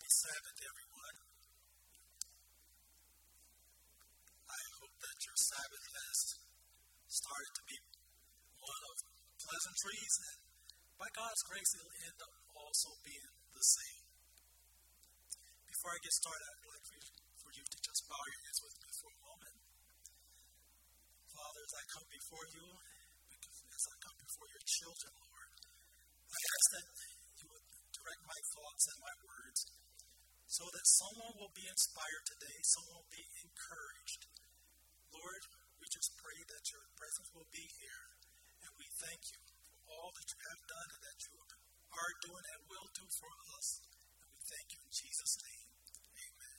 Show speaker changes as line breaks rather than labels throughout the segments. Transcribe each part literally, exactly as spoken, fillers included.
Sabbath, everyone. I hope that your Sabbath has started to be one of pleasantries, and by God's grace, it'll end up also being the same. Before I get started, I'd like for you, for you to just bow your heads with me for a moment. Father, as I come before you, as I come before your children, Lord, I ask that you would direct my thoughts and my words so that someone will be inspired today, someone will be encouraged. Lord, we just pray that your presence will be here, and we thank you for all that you have done and that you are doing and will do for us. And we thank you in Jesus' name. Amen.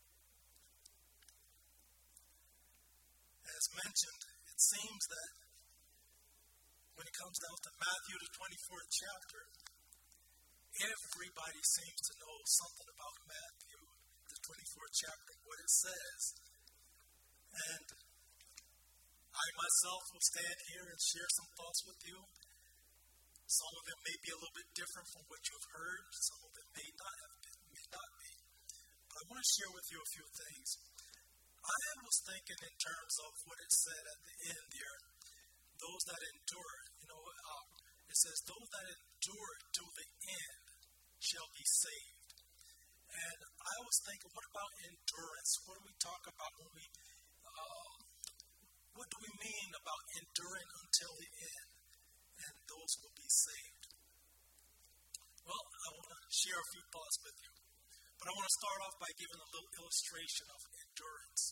As mentioned, it seems that when it comes down to Matthew, the twenty-fourth chapter, everybody seems to know something about Matthew, the twenty-fourth chapter, what it says. And I myself will stand here and share some thoughts with you. Some of them may be a little bit different from what you've heard. Some of them may not have been, may not be. But I want to share with you a few things. I was thinking in terms of what it said at the end there. Those that endure, you know, uh, it says, those that endure to the end shall be saved. And I was thinking, what about endurance? What do we talk about when we, uh, what do we mean about enduring until the end? And those will be saved. Well, I want to share a few thoughts with you. But I want to start off by giving a little illustration of endurance.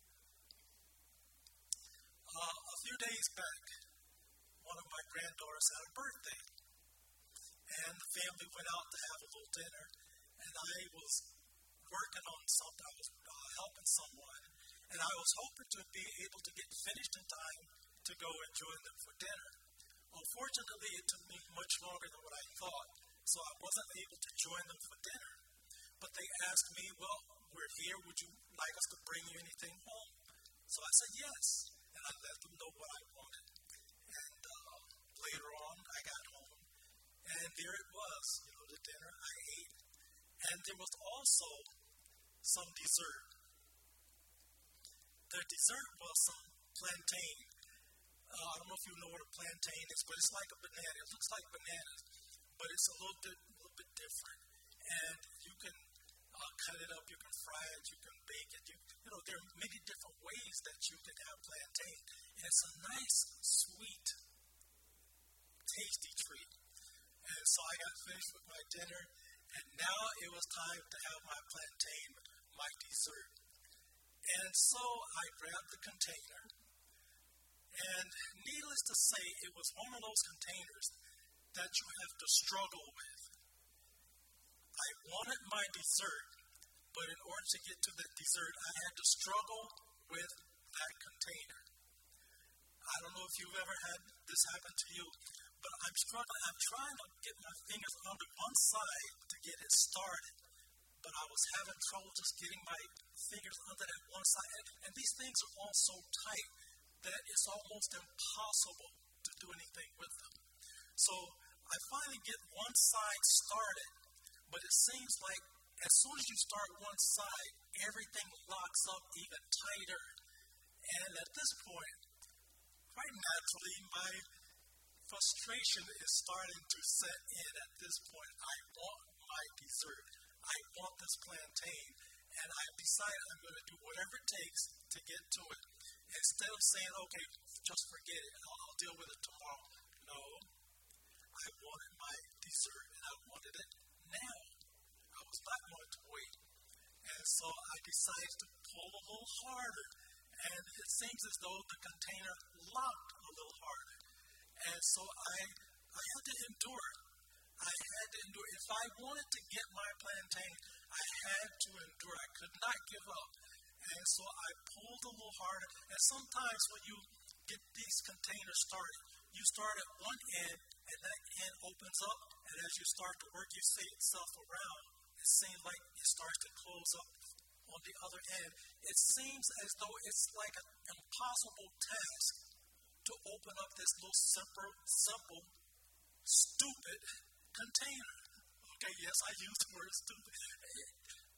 Uh, a few days back, one of my granddaughters had a birthday. And the family went out to have a little dinner. And I was working on something. I was uh, helping someone. And I was hoping to be able to get finished in time to go and join them for dinner. Unfortunately, it took me much longer than what I thought. So I wasn't able to join them for dinner. But they asked me, well, we're here. Would you like us to bring you anything home? So I said yes. And I let them know what I wanted. And uh, later on, I got home. And there it was, you know, the dinner I ate. And there was also some dessert. The dessert was some plantain. Uh, I don't know if you know what a plantain is, but it's like a banana. It looks like bananas, but it's a little bit, a little bit different. And you can uh, cut it up, you can fry it, you can bake it. You, you know, there are many different ways that you can have plantain. And it's a nice, sweet, tasty treat. And so I got finished with my dinner, and now it was time to have my plantain, my dessert. And so I grabbed the container, and needless to say, it was one of those containers that you have to struggle with. I wanted my dessert, but in order to get to the dessert, I had to struggle with that container. I don't know if you've ever had this happen to you, but I'm struggling. I'm trying to get my fingers under one side to get it started, but I was having trouble just getting my fingers under that one side. And, and these things are all so tight that it's almost impossible to do anything with them. So I finally get one side started, but it seems like as soon as you start one side, everything locks up even tighter. And at this point, quite naturally, my frustration is starting to set in at this point. I want my dessert. I want this plantain. And I've decided I'm going to do whatever it takes to get to it. Instead of saying, okay, just forget it, I'll, I'll deal with it tomorrow. No, I wanted my dessert, and I wanted it now. I was not going to wait. And so I decided to pull a little harder. And it seems as though the container locked a little harder. And so I, I had to endure. I had to endure. If I wanted to get my plantain, I had to endure. I could not give up. And so I pulled a little harder. And sometimes when you get these containers started, you start at one end, and that end opens up. And as you start to work your itself around, it seems like it starts to close up on the other end. It seems as though it's like an impossible task to open up this little simple, simple, stupid container. Okay, yes, I use the word stupid.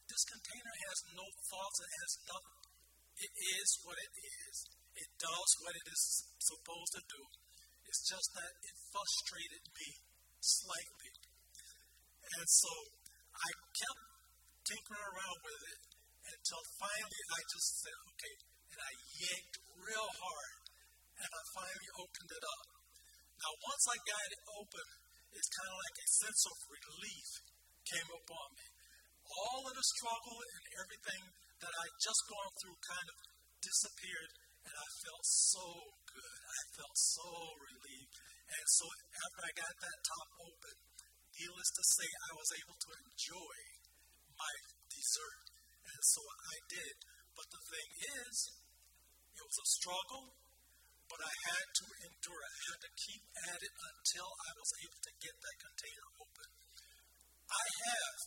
this container has no thoughts. It has nothing. It is what it is. It does what it is supposed to do. It's just that it frustrated me slightly. And so I kept tinkering around with it until finally I just said, okay, and I yanked real hard, and I finally opened it up. Now, once I got it open, it's kind of like a sense of relief came upon me. All of the struggle and everything that I'd just gone through kind of disappeared, and I felt so good. I felt so relieved. And so after I got that top open, needless to say, I was able to enjoy my dessert. And so I did. But the thing is, it was a struggle, but I had to endure it. I had to keep at it until I was able to get that container open. I have,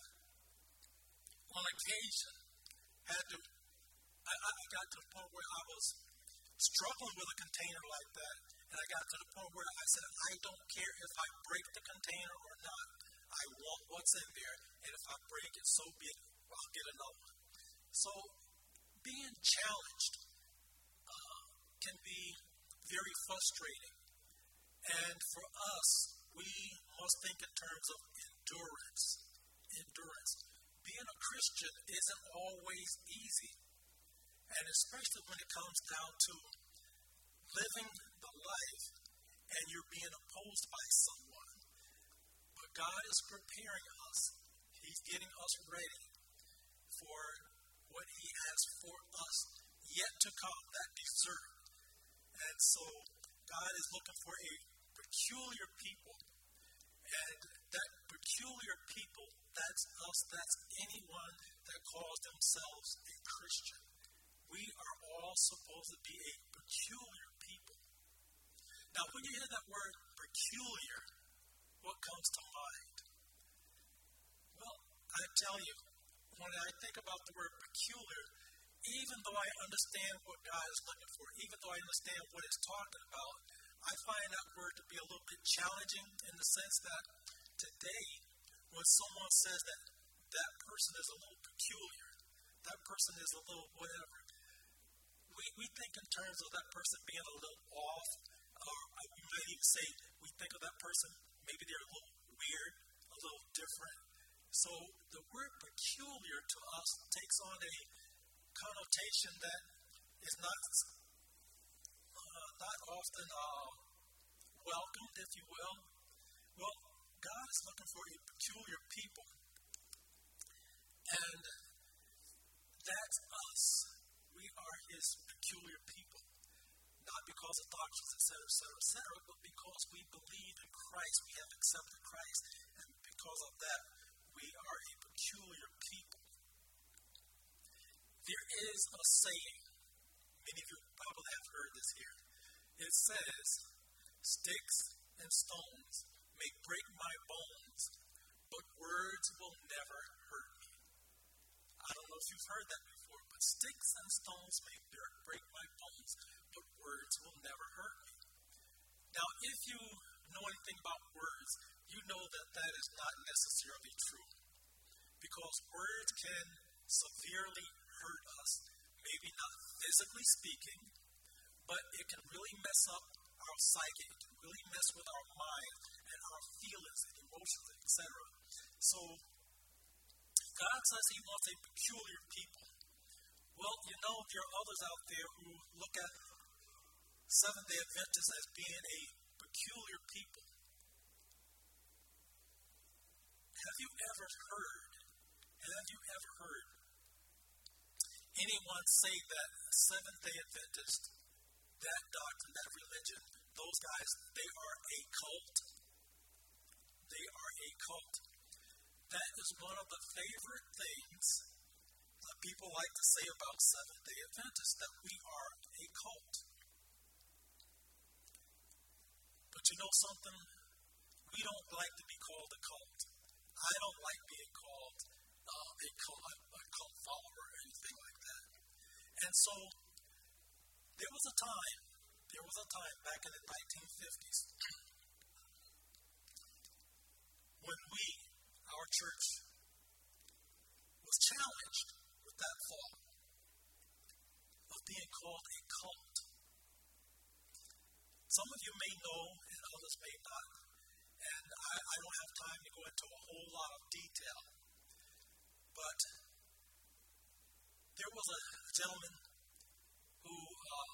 on occasion, had to, I, I got to the point where I was struggling with a container like that, and I got to the point where I said, I don't care if I break the container or not. I want what's in there, and if I break it, so be it. I'll get another one. So being challenged uh, can be very frustrating. And for us, we must think in terms of endurance. Endurance. Being a Christian isn't always easy. And especially when it comes down to living the life and you're being opposed by someone. But God is preparing us. He's getting us ready for what He has for us yet to come, that dessert. And so God is looking for a peculiar people. And that peculiar people, that's us, that's anyone that calls themselves a Christian. We are all supposed to be a peculiar people. Now, when you hear that word peculiar, what comes to mind? Well, I tell you, when I think about the word peculiar, even though I understand what God is looking for, even though I understand what it's talking about, I find that word to be a little bit challenging in the sense that today, when someone says that that person is a little peculiar, that person is a little whatever, we, we think in terms of that person being a little off, or we might even say we think of that person, maybe they're a little weird, a little different. So the word peculiar to us takes on a connotation that is not uh, not often uh, welcomed, if you will. Well, God is looking for a peculiar people, and that's us. We are His peculiar people, not because of doctrines, et cetera, et cetera, et cetera, but because we believe in Christ, we have accepted Christ, and because of that, we are a peculiar people. There is a saying, many of you probably have heard this here. It says, sticks and stones may break my bones, but words will never hurt me. I don't know if you've heard that before, but sticks and stones may break my bones, but words will never hurt me. Now, if you know anything about words, you know that that is not necessarily true. Because words can severely hurt us, maybe not physically speaking, but it can really mess up our psyche. It can really mess with our mind and our feelings and emotions, et cetera. So, God says He wants a peculiar people. Well, you know, there are others out there who look at Seventh-day Adventists as being a peculiar people. Have you ever heard, have you ever heard anyone say that Seventh-day Adventist, that doctrine, that religion, those guys, they are a cult? They are a cult. That is one of the favorite things that people like to say about Seventh-day Adventists, that we are a cult. But you know something? We don't like to be called a cult. I don't like being called uh, a, cult, a cult follower or anything like that. And so, there was a time, there was a time back in the nineteen fifties when we, our church, was challenged called a cult. Some of you may know, and others may not. And I, I don't have time to go into a whole lot of detail. But there was a gentleman who uh,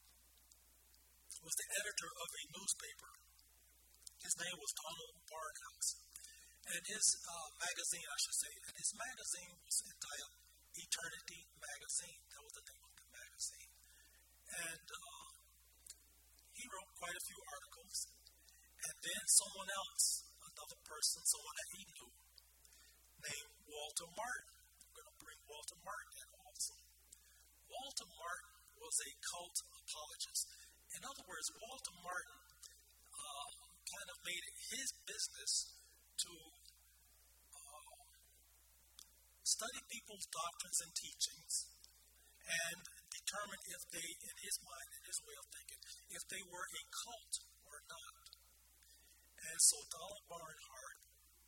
was the editor of a newspaper. His name was Donald Barnhouse. And his uh, magazine, I should say, and his magazine was entitled Eternity Magazine. That was the name of the magazine. And uh, he wrote quite a few articles. And then someone else, another person, someone that he knew, named Walter Martin. I'm going to bring Walter Martin in also. Walter Martin was a cult apologist. In other words, Walter Martin uh, kind of made it his business to uh, study people's doctrines and teachings and determine if they, in his mind, in his way of thinking, if they were a cult or not. And so Donald Barnhart,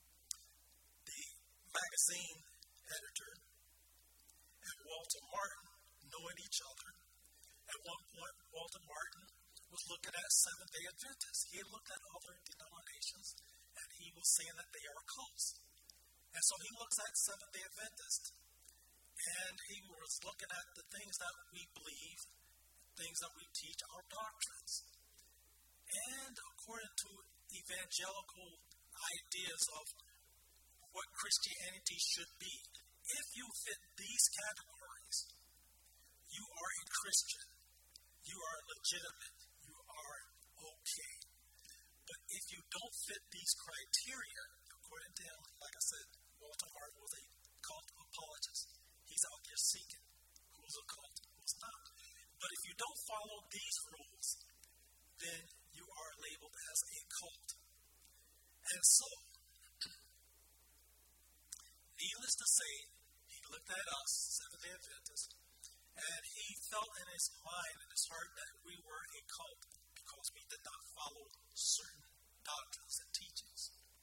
the magazine editor, and Walter Martin knowing each other. At one point, Walter Martin was looking at Seventh-day Adventists. He looked at other denominations, and he was saying that they are cults. And so he looks at Seventh-day Adventists, and he was looking at the things that we believe, things that we teach, our doctrines. And according to evangelical ideas of what Christianity should be, if you fit these categories, you are a Christian. You are legitimate. You are okay. But if you don't fit these criteria, according to him, like I said, Walter Hart was a cult apologist. He's out there seeking who's a cult, who's not. But if you don't follow these rules, then you are labeled as a cult. And so, needless to say, he looked at us, Seventh-day Adventists, and he felt in his mind and his heart that we were a cult because we did not follow certain doctrines and teachings.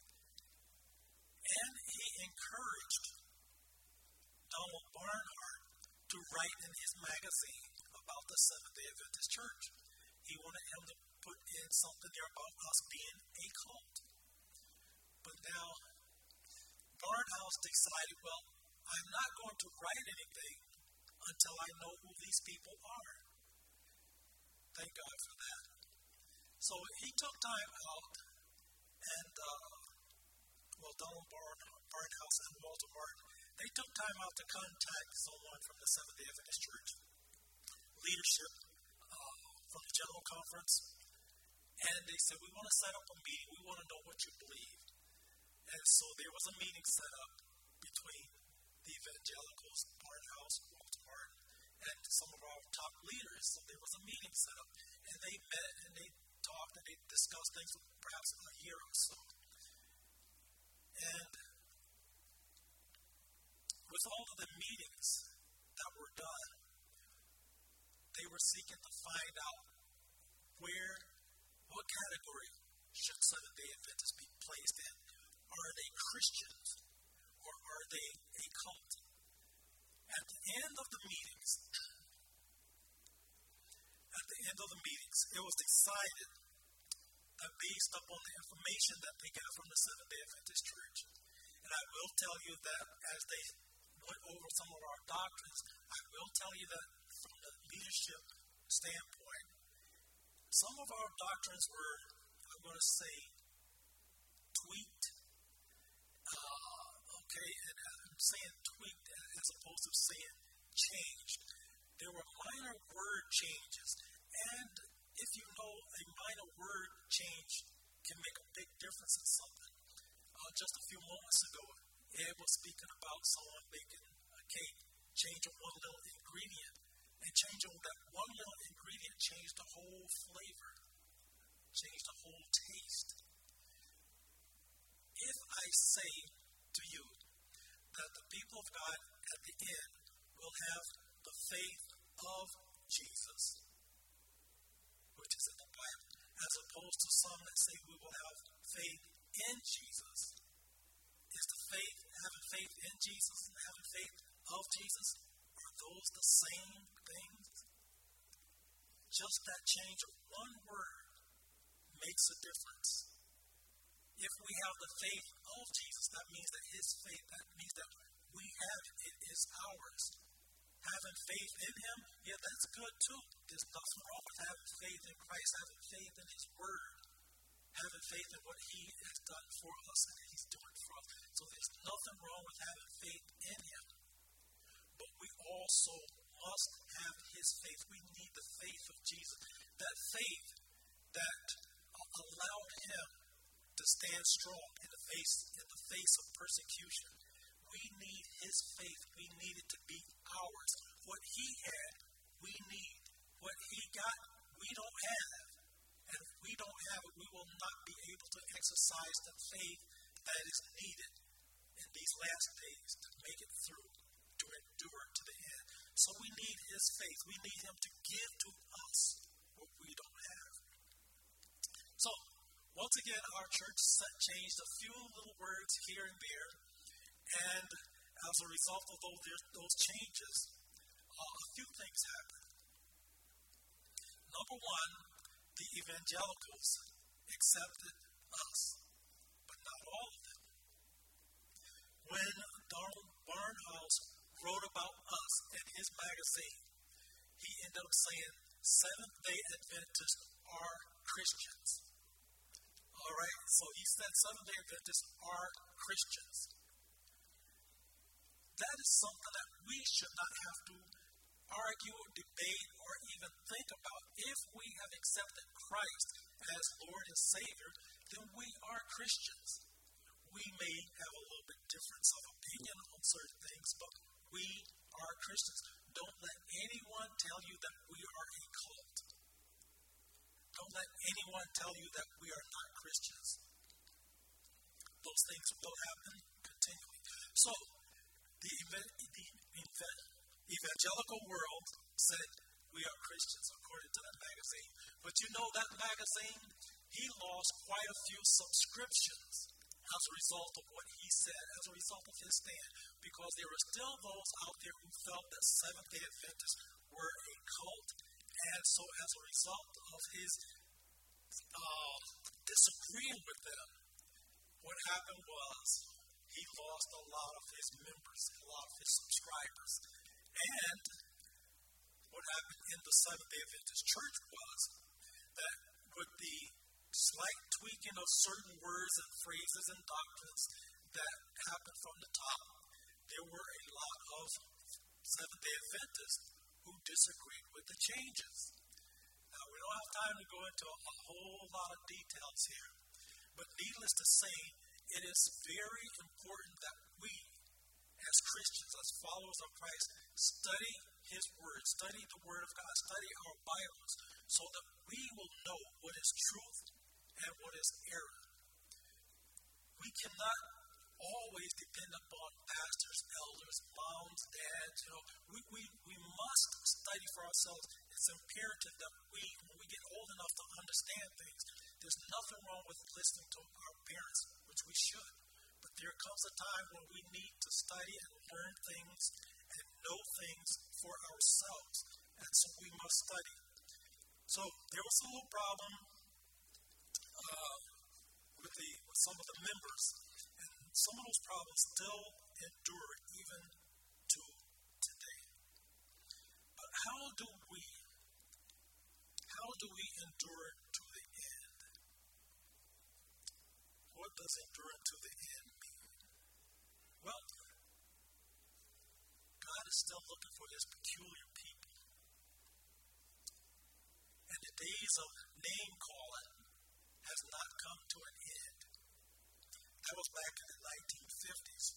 And he encouraged Donald Barnhart to write in his magazine about the Seventh-day Adventist Church. He wanted him to put in something there about us being a cult. But now, Barnhouse decided, well, I'm not going to write anything until I know who these people are. Thank God for that. So he took time out, and, uh, well, Donald Barn, Barnhouse and Walter Martin, they took time out to contact someone from the Seventh-day Adventist Church leadership uh, from the General Conference, and they said, we want to set up a meeting. We want to know what you believe. And so there was a meeting set up between the evangelicals, Barnhouse, Walter Martin, and some of our top leaders. So there was a meeting set up, and they met and they talked and they discussed things for perhaps a year or so. And with all of the meetings that were done, they were seeking to find out where, what category should Seventh-day Adventists be placed in. Are they Christians or are they a cult? At the end of the meetings, at the end of the meetings, it was decided that based upon the information that they got from the Seventh-day Adventist Church, and I will tell you that as they went over some of our doctrines, I will tell you that from the leadership standpoint, some of our doctrines were, I'm going to say, tweaked. Uh, okay, and I'm saying tweaked as opposed to saying changed. There were minor word changes, and if you know a minor word change can make a big difference in something. Uh, just a few moments ago, Ed was speaking about someone making a cake, changing one little ingredient, and changing that one little ingredient changed the whole flavor, changed the whole taste. If I say to you that the people of God at the end will have the faith of Jesus, which is in the Bible, as opposed to some that say we will have faith in Jesus, is the faith, having faith in Jesus and having faith of Jesus, are those the same things? just that change of one word makes a difference. If we have the faith of Jesus, that means that his faith, that means that we have it, it is ours. Having faith in him, yeah, that's good too. There's nothing wrong with having faith in Christ, having faith in his word, having faith in what he has done for us and he's doing for us. So there's nothing wrong with having faith in him. But we also must have his faith. We need the faith of Jesus. That faith that allowed him to stand strong in the face in the face of persecution. We need his faith. We need it to be ours. What he had, we need. What he got, we don't have. And if we don't have it, we will not be able to exercise the faith that is needed in these last days to make it through, to endure to the end. So we need his faith. We need him to give to us what we don't have. So, once again, our church changed a few little words here and there, and as a result of those, those changes, uh, a few things happened. Number one, the evangelicals accepted us, but not all of them. When Donald Barnhouse wrote about us in his magazine, he ended up saying Seventh-day Adventists are Christians. All right, so he said Seventh-day Adventists are Christians. That is something that we should not have to argue, debate, or even think about. If we have accepted Christ as Lord and Savior, then we are Christians. We may have a little bit difference of opinion on certain things, but we are Christians. Don't let anyone tell you that we are a cult. Don't let anyone tell you that we are not Christians. Those things will happen continually. So, the, the, the evangelical world said we are Christians according to that magazine. But you know that magazine, he lost quite a few subscriptions as a result of what he said, as a result of his stand, because there were still those out there who felt that Seventh-day Adventists were a cult. And so as a result of his uh, disagreeing with them, what happened was he lost a lot of his members, a lot of his subscribers. And what happened in the Seventh-day Adventist Church was that with the slight tweaking of certain words and phrases and doctrines that happened from the top, there were a lot of Seventh-day Adventists who disagreed with the changes. Now, we don't have time to go into a, a whole lot of details here, but needless to say, it is very important that we, as Christians, as followers of Christ, study his word, study the word of God, study our Bibles, so that we will know what is truth and what is error. We cannot always depend upon pastors, elders, moms, dads. You know, we, we, we must study for ourselves. It's imperative that we, when we get old enough to understand things, there's nothing wrong with listening to our parents, which we should. But there comes a time when we need to study and learn things and know things for ourselves. And so we must study. So there was a little problem uh, with, the, with some of the members. And some of those problems still endure even to today. But how do we, how do we endure to the end? What does endure to the end mean? Well, God is still looking for his peculiar people. And the days of name calling has not come to an end. That was back in the nineteen fifties.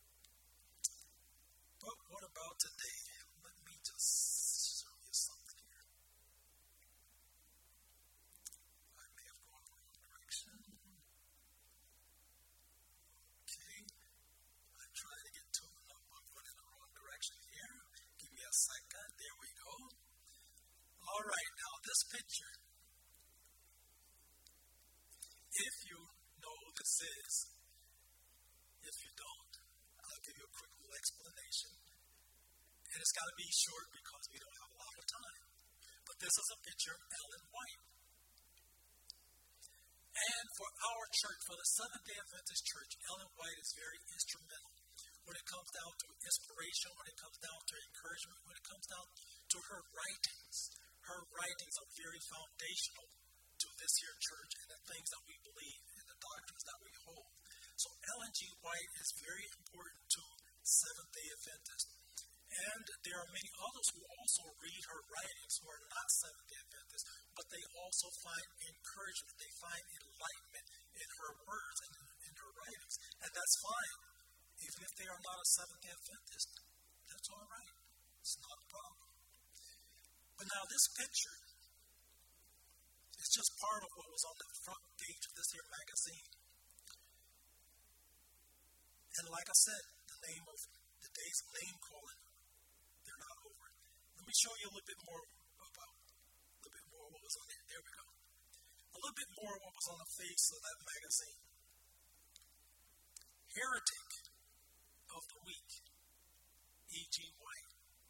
But what about today? Let me just show you something here. I may have gone the wrong direction. Okay. I'm trying to get to it. I'm going in the wrong direction here. Give me a second. There we go. All right. Now, this picture. If you know what this is, if you don't, I'll give you a quick little explanation. And it's got to be short because we don't have a lot of time. But this is a picture of Ellen White. And for our church, for the Seventh-day Adventist Church, Ellen White is very instrumental when it comes down to inspiration, when it comes down to encouragement, when it comes down to her writings. Her writings are very foundational to this here church and the things that we believe and the doctrines that we hold. So Ellen G. White is very important to Seventh-day Adventists. And there are many others who also read her writings who are not Seventh-day Adventists, but they also find encouragement, they find enlightenment in her words and in her writings. And that's fine. Even if they are not a Seventh-day Adventist, that's all right. It's not a problem. But now this picture is just part of what was on the front page of this here magazine. And like I said, the name of the days of name calling, they're not over. Let me show you a little bit more about, a little bit more what was on there. There we go. A little bit more what was on the face of that magazine. Heretic of the Week, E G. White.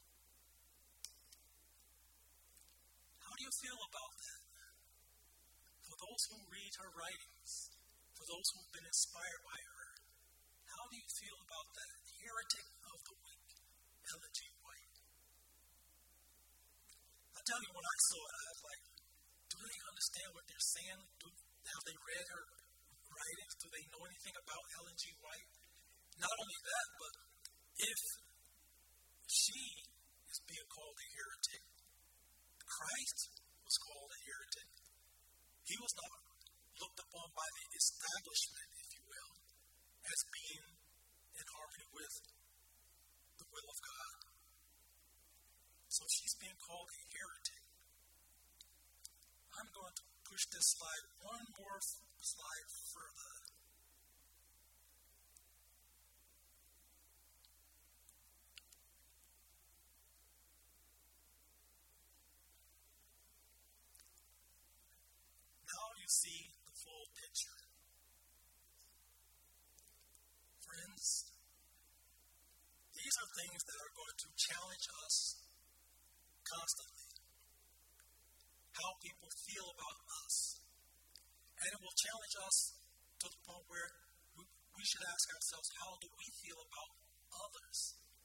How do you feel about that? For those who read her writings, for those who've been inspired by her, how do you feel about that? Heretic of the Week, Ellen G. White. I tell you, when I saw it, I was like, do they understand what they're saying? Do, have they read her writings? Do they know anything about Ellen G. White? Not only that, but if she is being called a heretic, Christ was called a heretic. He was not looked upon by the establishment, if you will, as being in harmony with the will of God. So she's being called a heretic. I'm going to push this slide one more slide further. Now you see the full picture. Friends, these are things that are going to challenge us constantly. How people feel about us. And it will challenge us to the point where we, we should ask ourselves, how do we feel about others?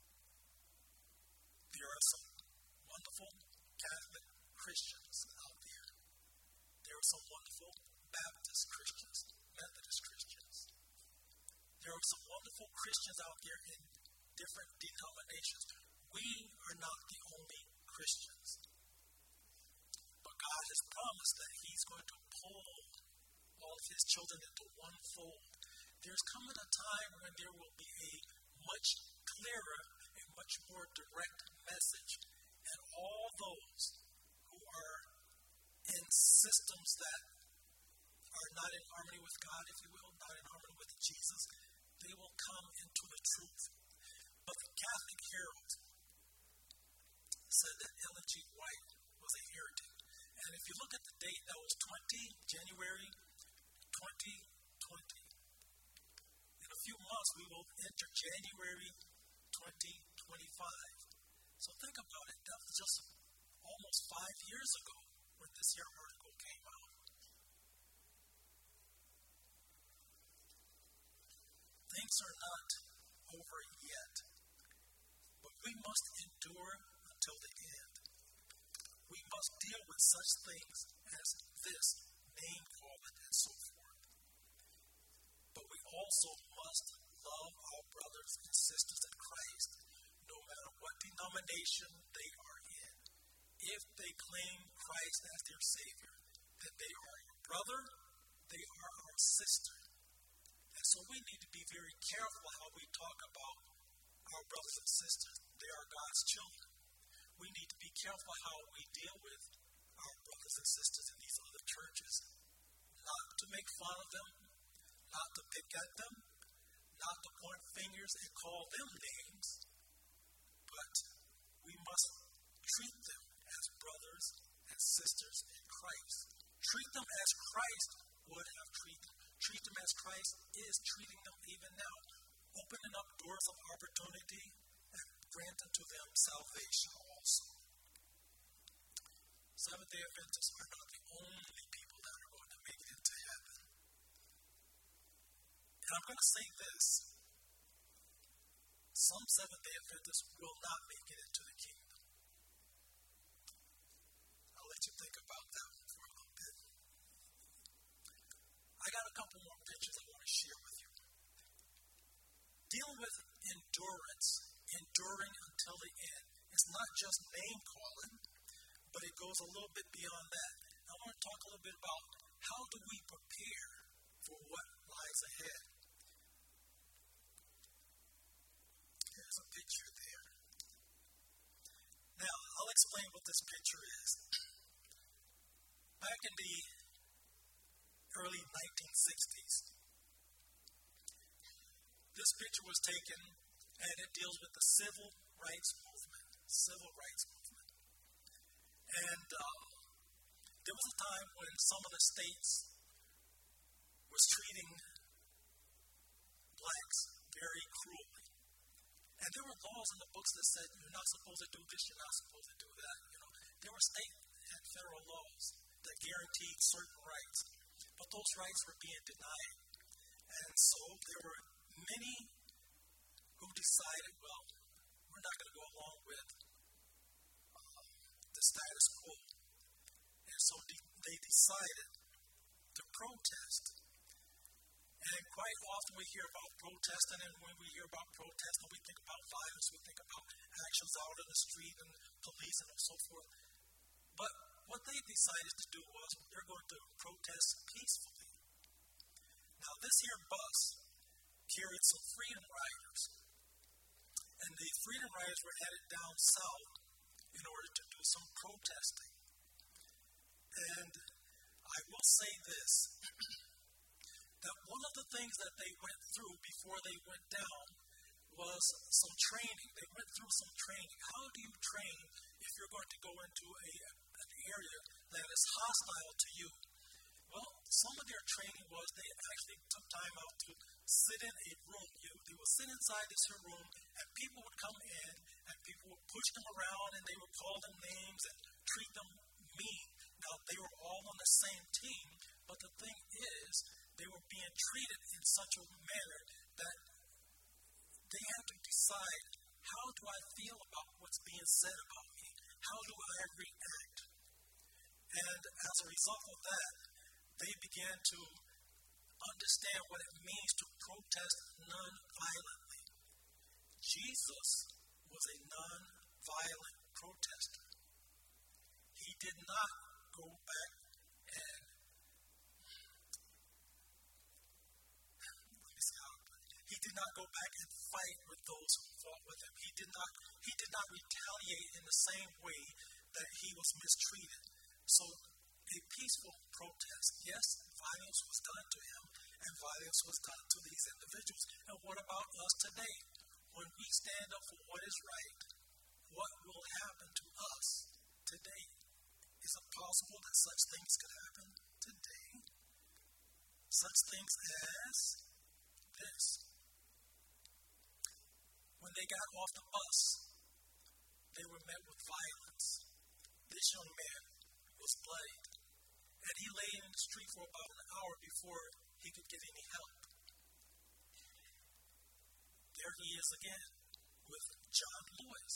There are some wonderful Catholic Christians out there. There are some wonderful Baptist Christians, Methodist Christians. There are some wonderful Christians out there in different denominations. We are not the only Christians. But God has promised that He's going to pull all of His children into one fold. There's coming a time when there will be a much clearer and much more direct message. And all those who are in systems that are not in harmony with God, if you will, not in harmony with Jesus, they will come into the truth. But the Catholic Herald said that Ellen G. White was a heretic. And if you look at the date, that was January twenty twenty. In a few months, we will enter January twenty twenty-five. So think about it. That was just almost five years ago when this here article came out. Things are not over yet, but we must endure until the end. We must deal with such things as this, name calling, and so forth. But we also must love our brothers and sisters in Christ, no matter what denomination they are in. If they claim Christ as their Savior, then they are your brother, they are our sister. And so we need to be very careful how we talk about our brothers and sisters. They are God's children. We need to be careful how we deal with our brothers and sisters in these other churches. Not to make fun of them, not to pick at them, not to point fingers and call them names, but we must treat them as brothers and sisters in Christ. Treat them as Christ would have treated them. Treat them as Christ is treating them even now, opening up doors of opportunity and granting to them salvation also. Seventh-day Adventists are not the only people that are going to make it into heaven. And I'm going to say this. Some Seventh-day Adventists will not make it into the kingdom. I'll let you think about that one for a little bit. I got a couple more pictures I want to share with you. Dealing with endurance, enduring until the end. It's not just name calling, but it goes a little bit beyond that. I want to talk a little bit about how do we prepare for what lies ahead. There's a picture there. Now, I'll explain what this picture is. Back in the early nineteen sixties, this picture was taken, and it deals with the civil rights movement. Civil rights movement. And uh, there was a time when some of the states was treating blacks very cruelly. And there were laws in the books that said you're not supposed to do this, you're not supposed to do that. You know, there were state and federal laws that guaranteed certain rights, but those rights were being denied. And so there were many who decided, well, we're not going to go along with uh, the status quo. And so de- they decided to protest. And quite often we hear about protesting, and when we hear about protesting, we think about violence, we think about actions out in the street and police and so forth. But what they decided to do was they're going to protest peacefully. Now this here bus carried some freedom riders. And the freedom riders were headed down south in order to do some protesting. And I will say this, that one of the things that they went through before they went down was some training. They went through some training. How do you train if you're going to go into a, an area that is hostile to you? Well, some of their training was they actually took time out to sit in a room. You, they would sit inside this here room, and people would come in, and people would push them around, and they would call them names and treat them mean. Now, they were all on the same team, but the thing is, they were being treated in such a manner that they had to decide, how do I feel about what's being said about me? How do I react? And as a result of that, they began to understand what it means to protest non-violently. Jesus was a non-violent protester. He did not go back and let me see how he did not go back and fight with those who fought with him. He did not he did not retaliate in the same way that he was mistreated. So a peaceful protest. Yes, violence was done to him, and violence was done to these individuals. And what about us today? When we stand up for what is right, what will happen to us today? Is it possible that such things could happen today? Such things as this. When they got off the bus, they were met with violence. This young man was bloodied, and he lay in the street for about an hour before he could get any help. There he is again with John Lewis.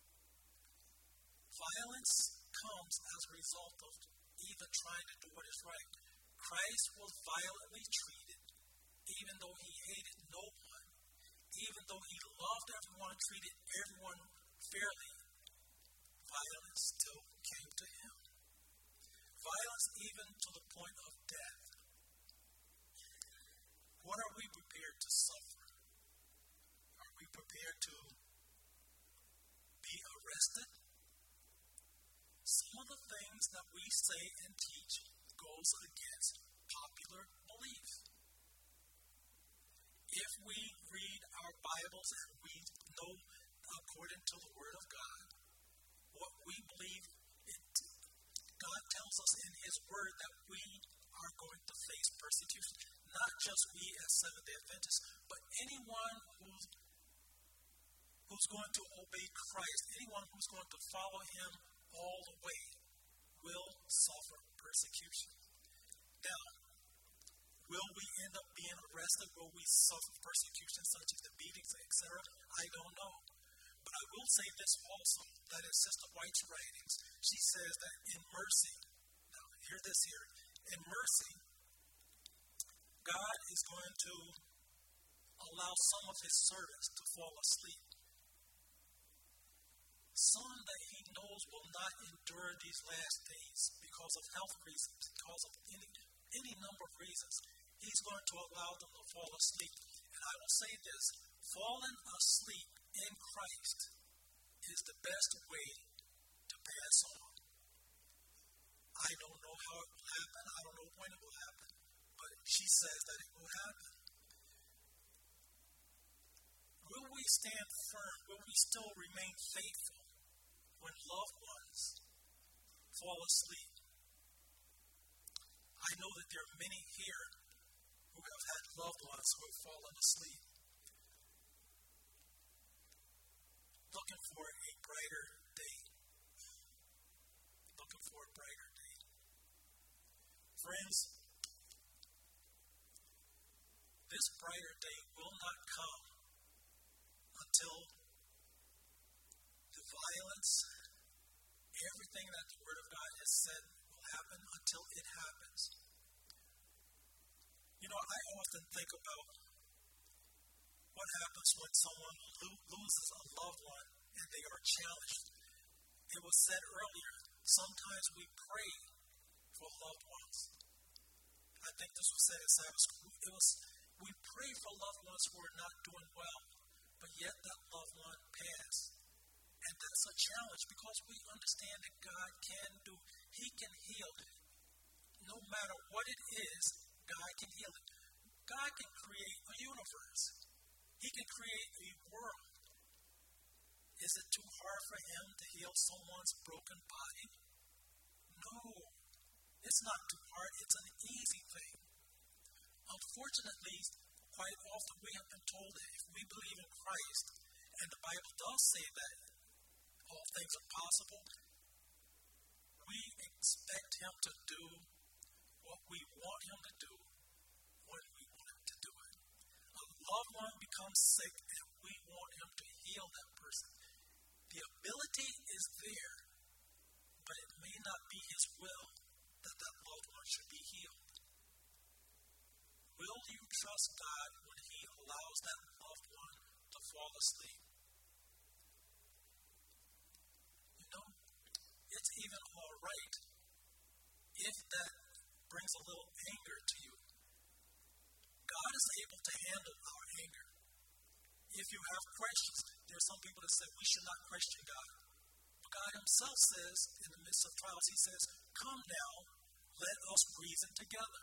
Violence comes as a result of even trying to do what is right. Christ was violently treated, even though he hated no one, even though he loved everyone, treated everyone fairly. Violence still came to him. Violence even to the point of death. What are we prepared to suffer? Are we prepared to be arrested? Some of the things that we say and teach goes against popular belief. If we read our Bibles and we know according to the Word of God, what we believe, it, God tells us in His Word that we are going to face persecution. Not just we as Seventh-day Adventists, but anyone who's, who's going to obey Christ, anyone who's going to follow Him all the way, will suffer persecution. Now, will we end up being arrested? Will we suffer persecution such as the beatings, et cetera? I don't know. But I will say this also, that in Sister White's writings, she says that in mercy, now hear this here, in mercy, God is going to allow some of his servants to fall asleep. Some that he knows will not endure these last days because of health reasons, because of any, any number of reasons. He's going to allow them to fall asleep. And I will say this, falling asleep in Christ is the best way to pass on. I don't know how it will happen. I don't know when it will happen. But she says that it will happen. Will we stand firm? Will we still remain faithful when loved ones fall asleep? I know that there are many here who have had loved ones who have fallen asleep. Looking for a brighter day. Looking for a brighter day. Friends, this brighter day will not come until the violence, everything that the Word of God has said will happen, until it happens. You know, I often think about what happens when someone lo- loses a loved one and they are challenged. It was said earlier, sometimes we pray for loved ones. I think this was said in Sabbath school. It was, we pray for loved ones who are not doing well, but yet that loved one passed. And that's a challenge because we understand that God can do, he can heal it. No matter what it is, God can heal it. God can create a universe. He can create a world. Is it too hard for him to heal someone's broken body? No. It's not too hard. It's an easy thing. Unfortunately, quite often we have been told that if we believe in Christ, and the Bible does say that all things are possible, we expect him to do what we want him to do when we want him to do it. A loved one becomes sick and we want him to heal that person. The ability is there, but it may not be his will that that loved one should be healed. Will you trust God when he allows that loved one to fall asleep? You know, it's even all right if that brings a little anger to you. God is able to handle our anger. If you have questions, there are some people that say we should not question God. But God himself says, in the midst of trials, he says, come now, let us reason together.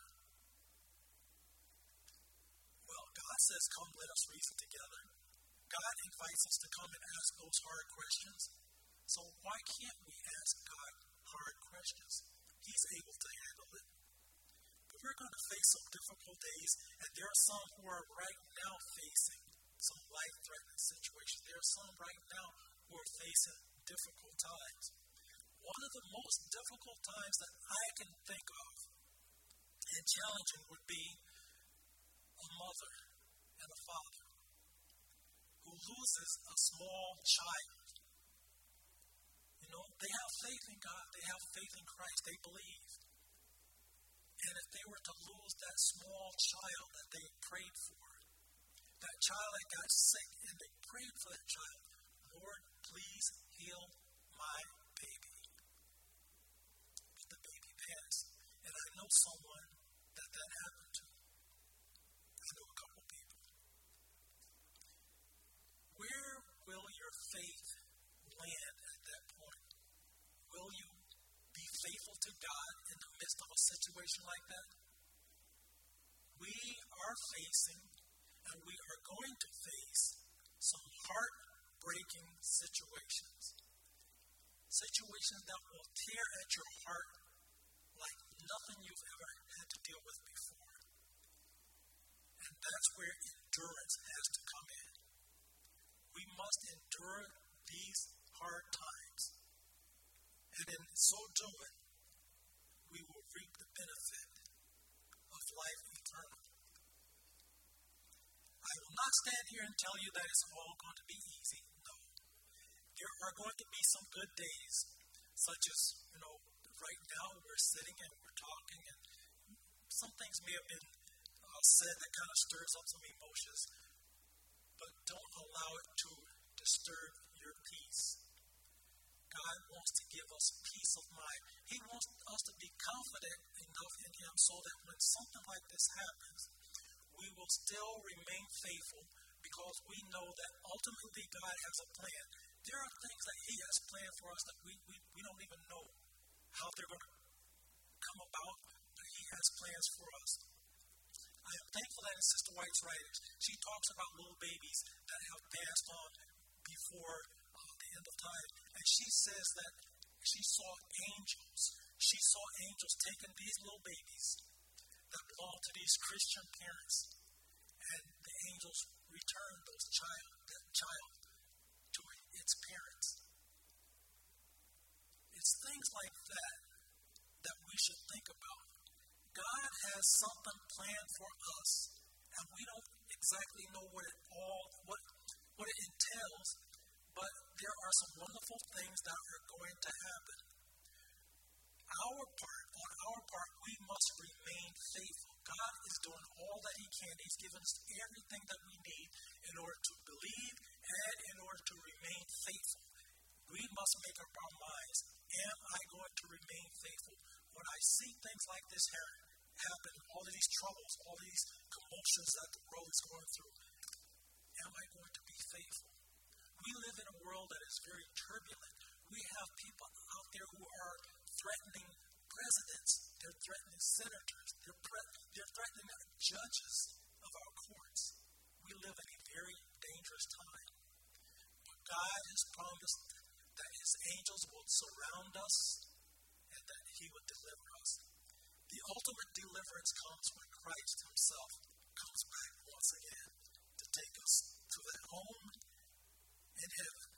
Well, God says, come, let us reason together. God invites us to come and ask those hard questions. So why can't we ask God hard questions? He's able to handle it. But we're going to face some difficult days, and there are some who are right now facing some life-threatening situations. There are some right now who are facing difficult times. One of the most difficult times that I can think of and challenging would be a mother and a father who loses a small child. You know, they have faith in God. They have faith in Christ. They believe. And if they were to lose that small child that they prayed for, that child that got sick, and they prayed for that child, Lord, please heal my baby. But the baby passed. And I know someone that that happened to. I know a couple people. Where will your faith land at that point? Will you be faithful to God in the midst of a situation like that? We are facing, and we are going to face, some heartbreaking situations. Situations that will tear at your heart like nothing you've ever had to deal with before. And that's where endurance has to come in. We must endure these hard times. And in so doing, stand here and tell you that it's all going to be easy. No. There are going to be some good days, such as, you know, right now we're sitting and we're talking, and some things may have been uh, said that kind of stirs up some emotions, but don't allow it to disturb your peace. God wants to give us peace of mind. He wants us to be confident enough in Him so that when something like this happens, we will still remain faithful because we know that ultimately God has a plan. There are things that He has planned for us that we, we, we don't even know how they're going to come about, but He has plans for us. I am thankful that in Sister White's writings, she talks about little babies that have passed on before uh, the end of time. And she says that she saw angels. She saw angels taking these little babies that belong to these Christian parents. And the angels returned those child, that child to its parents. It's things like that that we should think about. God has something planned for us, and we don't exactly know what it all what what it entails, but there are some wonderful things that are going to happen. Our part, on our part, we must remain faithful. God is doing all that He can. He's given us everything that we need in order to believe and in order to remain faithful. We must make up our minds. Am I going to remain faithful? When I see things like this happen, all of these troubles, all of these commotions that the world is going through, am I going to be faithful? We live in a world that is very turbulent. We have people out there who are threatening presidents. They're threatening senators. They're, pre- they're threatening judges of our courts. We live in a very dangerous time. But God has promised that His angels will surround us and that He would deliver us. The ultimate deliverance comes when Christ Himself comes back once again to take us to that home in heaven.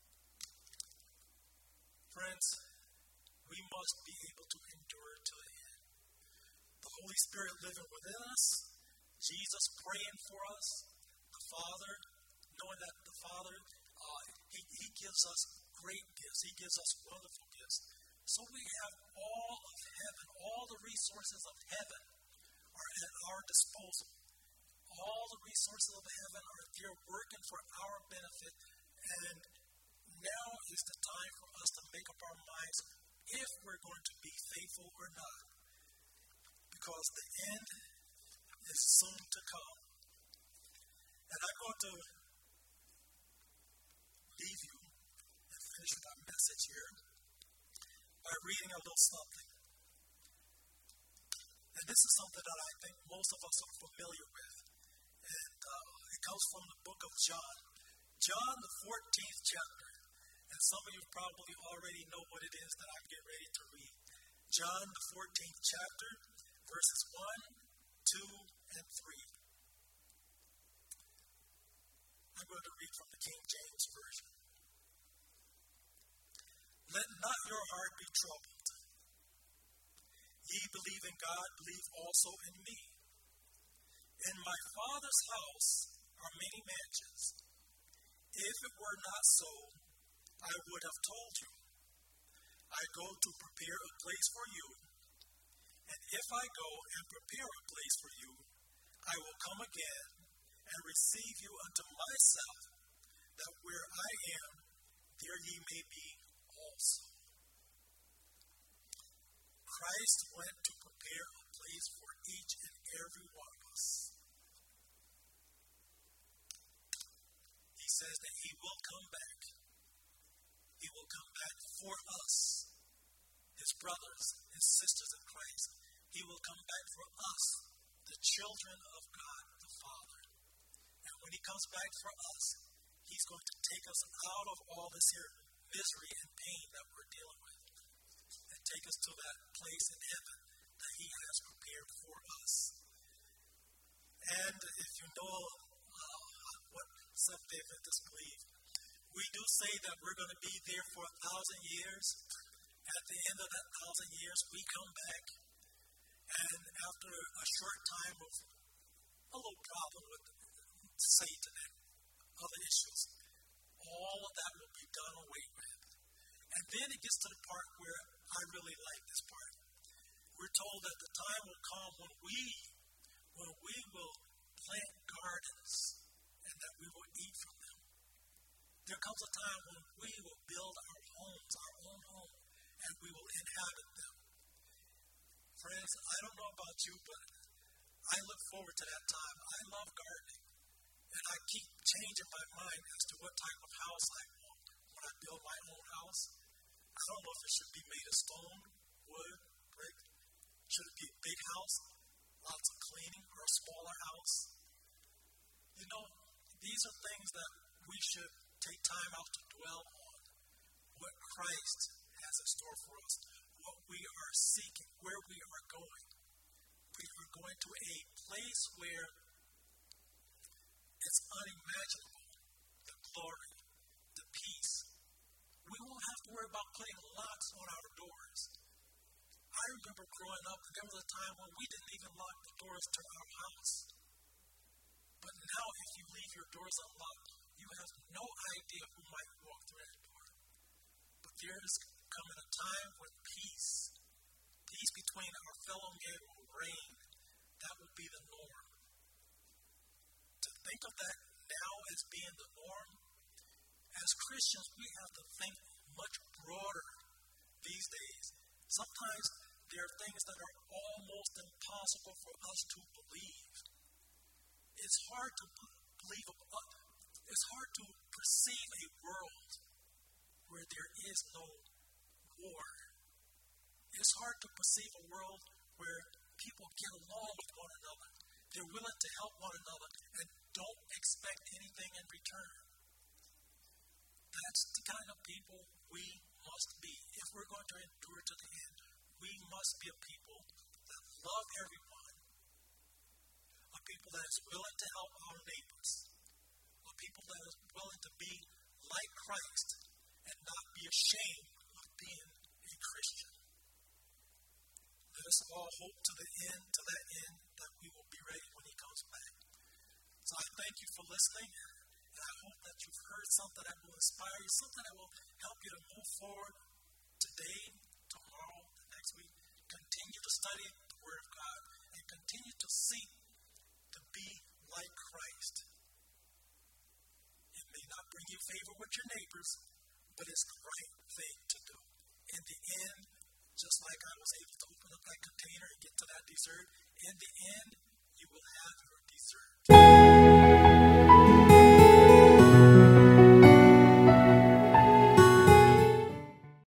Friends, we must be able to endure to the end. The Holy Spirit living within us, Jesus praying for us, the Father, knowing that the Father, uh, he, he gives us great gifts. He gives us wonderful gifts. So we have all of heaven, all the resources of heaven are at our disposal. All the resources of heaven are there working for our benefit. And now is the time for us to make up our minds if we're going to be faithful or not. Because the end is soon to come. And I'm going to leave you and finish with our message here by reading a little something. And this is something that I think most of us are familiar with. And uh, it comes from the book of John. John, the fourteenth chapter. And some of you probably already know what it is that I'm getting ready to read. John, the fourteenth chapter, verses one, two, and three. I'm going to read from the King James Version. Let not your heart be troubled. Ye believe in God, believe also in me. In my Father's house are many mansions. If it were not so, I would have told you. I go to prepare a place for you. And if I go and prepare a place for you, I will come again and receive you unto myself, that where I am, there ye may be also. Christ went to prepare a place for each and every one of us. He says that He will come back. He will come back for us, His brothers, His sisters in Christ. He will come back for us, the children of God the Father. And when He comes back for us, He's going to take us out of all this here misery and pain that we're dealing with, and take us to that place in heaven that He has prepared for us. And if you know uh, what Seventh-day Adventists believe, we do say that we're going to be there for a thousand years. At the end of that thousand years, we come back, and after a short time of a little problem with Satan and other issues. All of that will be done away with. And then it gets to the part where I really like this part. We're told that the time will come when we, when we will plant gardens and that we will eat from them. There comes a time when we will build our homes, our own home, and we will inhabit them. Friends, I don't know about you, but I look forward to that time. I love gardening, and I keep changing my mind as to what type of house I want when I build my own house. I don't know if it should be made of stone, wood, brick. Should it be a big house, lots of cleaning, or a smaller house? You know, these are things that we should take time out to dwell on. What Christ has in store for us, what we are seeking, where we are going. We are going to a place where it's unimaginable, the glory, the peace. We won't have to worry about putting locks on our doors. I remember growing up, and there was a time when we didn't even lock the doors to our house. But now, if you leave your doors unlocked, you have no idea who might walk through that door. But there is coming a time when peace, peace between our fellow men will reign. That will be the norm. To think of that now as being the norm, as Christians, we have to think much broader these days. Sometimes there are things that are almost impossible for us to believe. It's hard to believe, it's hard to perceive a world where there is no war. It's hard to perceive a world where people get along with one another. They're willing to help one another and don't expect anything in return. That's the kind of people we must be. If we're going to endure to the end, we must be a people that love everyone, a people that is willing to help our neighbors, a people that is willing to be like Christ and not be ashamed of being a Christian. Let us all hope to the end, to that end, that we will be ready when he comes back. So I thank you for listening, and I hope that you've heard something that will inspire you, something that will help you to move forward today, tomorrow, and next week. Continue to study the Word of God and continue to seek to be like Christ. It may not bring you favor with your neighbors, but it's the right thing to do. In the end, just like I was able to open up that container and get to that dessert, in the end, you will have your dessert.